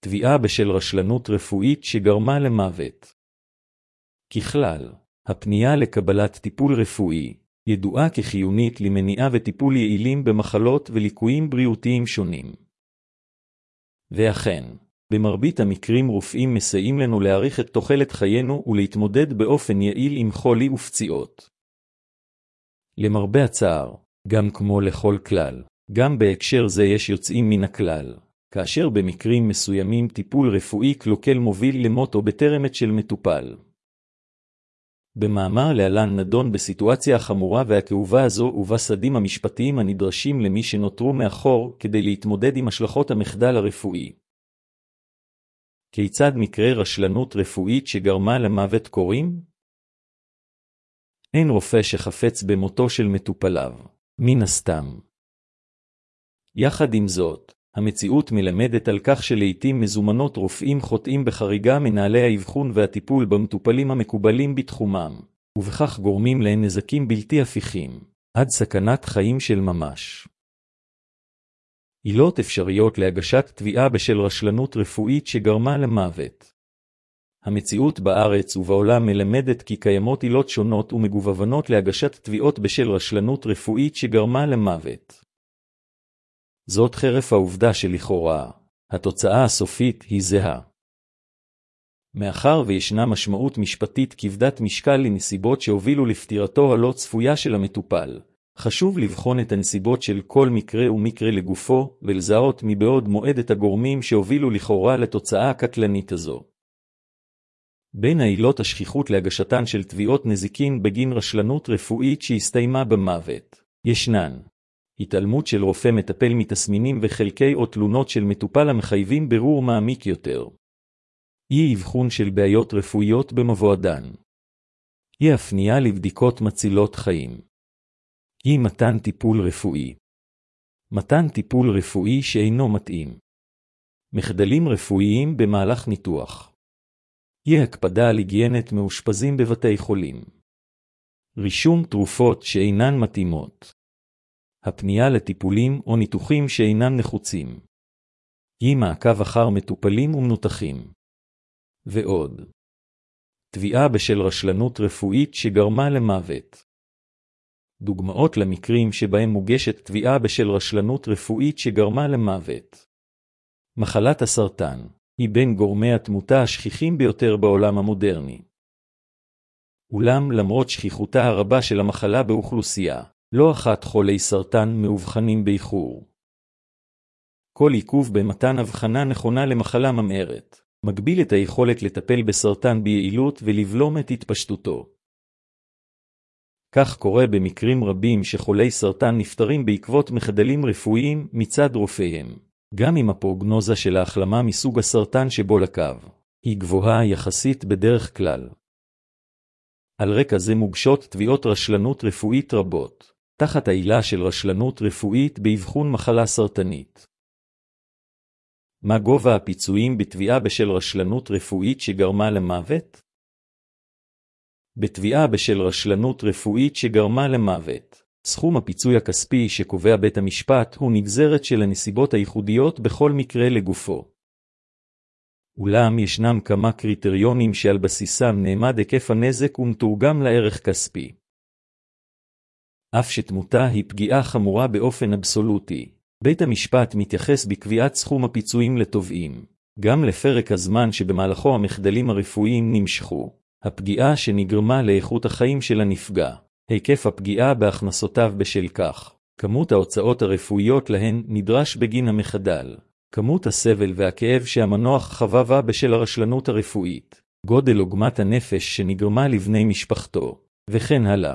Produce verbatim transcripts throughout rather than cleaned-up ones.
תביעה בשל רשלנות רפואית שגרמה למוות. ככלל, הפנייה לקבלת טיפול רפואי ידועה כחיונית למניעה וטיפול יעילים במחלות וליקויים בריאותיים שונים. ואכן, במרבית המקרים רופאים מסייעים לנו להאריך את תוחלת חיינו ולהתמודד באופן יעיל עם חולי ופציעות. למרבה הצער, גם כמו לכל כלל, גם בהקשר זה יש יוצאים מן הכלל, כאשר במקרים מסוימים טיפול רפואי קלוקל מוביל למות או בטרם של מטופל. במאמר להלן נדון בסיטואציה החמורה והכאובה הזו ובסדים המשפטיים הנדרשים למי שנותרו מאחור כדי להתמודד עם השלכות המחדל הרפואי. כיצד מקרה רשלנות רפואית שגרמה למוות קורים? אין רופא שחפץ במותו של מטופליו, מן הסתם. יחד עם זאת, המציאות מלמדת על כך שלעיתים מזומנות רופאים חוטאים בחריגה מנהלי האבחון והטיפול במטופלים המקובלים בתחומם, ובכך גורמים להם נזקים בלתי הפיכים, עד סכנת חיים של ממש. עילות אפשריות להגשת תביעה בשל רשלנות רפואית שגרמה למוות. המציאות בארץ ובעולם מלמדת כי קיימות עילות שונות ומגוונות להגשת תביעות בשל רשלנות רפואית שגרמה למוות. זאת חרף העובדה שלכאורה, התוצאה הסופית היא זהה. מאחר וישנה משמעות משפטית כבדת משקל לנסיבות שהובילו לפטירתו הלא צפויה של המטופל, חשוב לבחון את הנסיבות של כל מקרה ומקרה לגופו, ולזהות מבעוד מועד את הגורמים שהובילו לכאורה לתוצאה הקטלנית הזו. בין העילות השכיחות להגשתן של תביעות נזיקין בגין רשלנות רפואית שהסתיימה במוות, ישנן התעלמות של רופא מטפל מתסמינים וחלקי או תלונות של מטופל המחייבים בירור מעמיק יותר. אי אבחון של בעיות רפואיות במבועדן. אי הפנייה לבדיקות מצילות חיים. אי מתן טיפול רפואי. מתן טיפול רפואי שאינו מתאים. מחדלים רפואיים במהלך ניתוח. אי הקפדה על היגיינת מאושפזים בבתי חולים. רישום תרופות שאינן מתאימות. הפנייה לטיפולים או ניתוחים שאינם נחוצים. אי מעקב אחר מטופלים ומנותחים. ועוד. תביעה בשל רשלנות רפואית שגרמה למוות. דוגמאות למקרים שבהם מוגשת תביעה בשל רשלנות רפואית שגרמה למוות. מחלת הסרטן היא בין גורמי התמותה השכיחים ביותר בעולם המודרני. אולם למרות שכיחותה הרבה של המחלה באוכלוסייה, לא אחת חולי סרטן מאובחנים באיחור. כל עיכוב במתן הבחנה נכונה למחלה ממארת, מגביל את היכולת לטפל בסרטן ביעילות ולבלום את התפשטותו. כך קורה במקרים רבים שחולי סרטן נפטרים בעקבות מחדלים רפואיים מצד רופאיהם, גם אם הפרוגנוזה של ההחלמה מסוג הסרטן שבו לקו היא גבוהה יחסית בדרך כלל. על רקע זה מוגשות תביעות רשלנות רפואית רבות, תחת העילה של רשלנות רפואית באבחון מחלה סרטנית. מה גובה הפיצויים בתביעה בשל רשלנות רפואית שגרמה למוות? בתביעה בשל רשלנות רפואית שגרמה למוות, סכום הפיצוי הכספי שקובע בית המשפט הוא נגזרת של הנסיבות הייחודיות בכל מקרה לגופו. אולם ישנם כמה קריטריונים שעל בסיסם נאמד היקף הנזק ומתורגם לערך כספי. אף שתמותה היא פגיעה חמורה באופן אבסולוטי, בית המשפט מתייחס בקביעת סכום הפיצויים לתובעים, גם לפרק הזמן שבמהלכו המחדלים הרפואיים נמשכו, הפגיעה שנגרמה לאיכות החיים של הנפגע, היקף הפגיעה בהכנסותיו בשל כך, כמות ההוצאות הרפואיות להן נדרש בגין המחדל, כמות הסבל והכאב שהמנוח חווה בשל הרשלנות הרפואית, גודל עוגמת הנפש שנגרמה לבני משפחתו, וכן הלאה.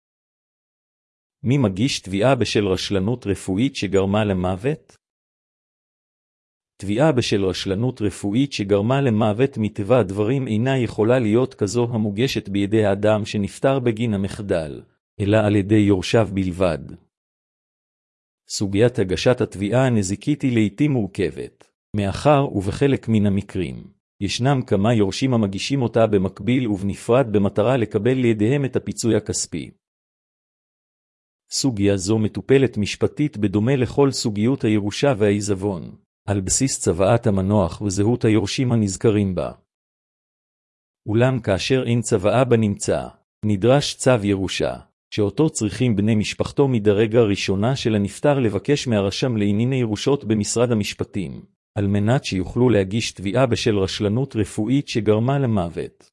מי מגיש תביעה בשל רשלנות רפואית שגרמה למוות? תביעה בשל רשלנות רפואית שגרמה למוות מטבע הדברים אינה יכולה להיות כזו המוגשת בידי האדם שנפטר בגין המחדל, אלא על ידי יורשיו בלבד. סוגיית הגשת התביעה הנזיקית היא לעתים מורכבת, מאחר ובחלק מן המקרים, ישנם כמה יורשים המגישים אותה במקביל ובנפרד במטרה לקבל לידיהם את הפיצוי הכספי. סוגיה זו מטופלת משפטית בדומה לכל סוגיות הירושה והעיזבון, על בסיס צוואת המנוח וזהות היורשים הנזכרים בה. אולם כאשר אין צוואה בנמצא, נדרש צו ירושה, שאותו צריכים בני משפחתו מדרגה ראשונה של הנפטר לבקש מהרשם לענייני ירושות במשרד המשפטים, על מנת שיוכלו להגיש תביעה בשל רשלנות רפואית שגרמה למוות.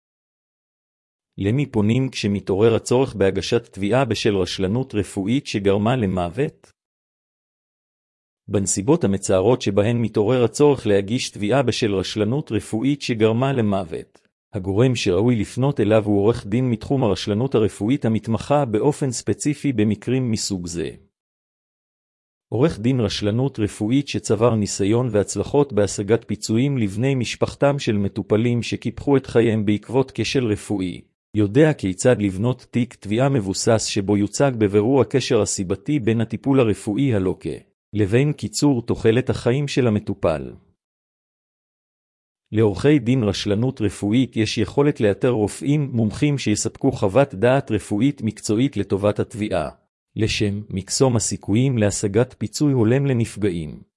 למי פונים כשמתעורר הצורך בהגשת תביעה בשל רשלנות רפואית שגרמה למוות? בנסיבות המצערות שבהן מתעורר הצורך להגיש תביעה בשל רשלנות רפואית שגרמה למוות, הגורם שראוי לפנות אליו הוא עורך דין מתחום הרשלנות הרפואית המתמחה באופן ספציפי במקרים מסוג זה. עורך דין רשלנות רפואית שצבר ניסיון והצלחות בהשגת פיצויים לבני משפחתם של מטופלים שקיפחו את חייהם בעקבות כשל רפואי, יודע כיצד לבנות תיק תביעה מבוסס שבו יוצג בבירור הקשר הסיבתי בין הטיפול הרפואי הלוקה לבין קיצור תוחלת החיים של המטופל. לעורכי דין רשלנות רפואית יש יכולת לאתר רופאים מומחים שיספקו חוות דעת רפואית מקצועית לטובת התביעה, לשם מקסום הסיכויים להשגת פיצוי הולם לנפגעים.